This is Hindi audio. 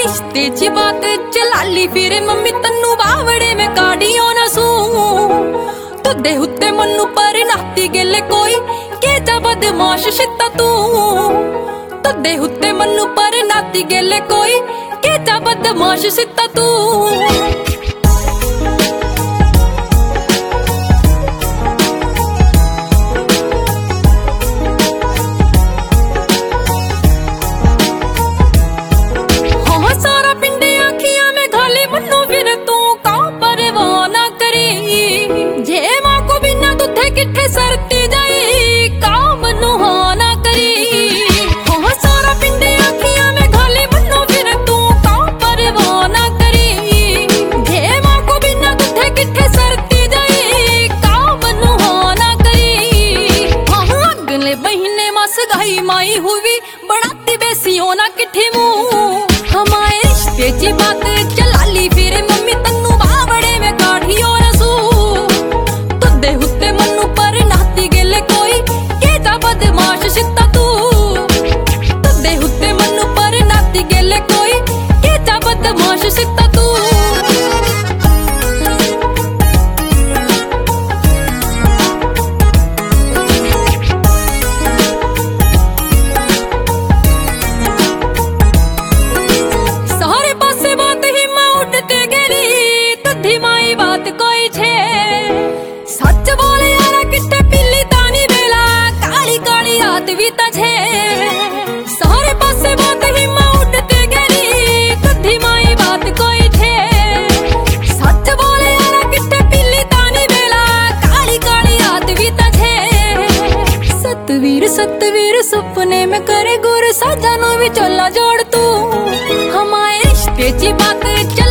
रिश्ते ची बात चलाली फिर मम्मी तन्नू बावड़े में काढ़ियो न सू तुदे हुत्ते मन्नू पर नाती गेले कोई के जा बदमाश शिता तू तुदे हुत्ते मन्नू पर नाती गेले कोई के जा बदमाश शिता तू सरती जाई काम नुहाना करी हो सारा पिंडे आखियां में घाले मन्नो फिर तू काम परवाना करी जेवा को बिना तुथे किथे सरती जाई काम नुहाना करी अगले महीने मास गाई माई हुई बढ़ाती बेसियों ना किठे मुंह हमारे रिश्ते की बात चलाली फिर मम्मी तन्नू बावड़े में काढ़ियो रसू तुदे हुत्ते मन्नू बदमाश शिता तू तुदे हुत्ते मन्नू पर नाती गेले कोई के जा बदमाश शिता तू सारे पासे बात ही मां उड़ते गेली तुधी माई बात कोई छे सच बोले यारा किथे पिल्ली तानी बेला काली रात बीता छे सारे पासे बात ही मां उड़ते गेली तुधी माई बात कोई छे सच बोले यारा किथे पिल्ली तानी बेला काली रात बीता छे सतवीर सपने में करे गुर साजानो भी चला जोड़ तू हमारे रिश्ते की बात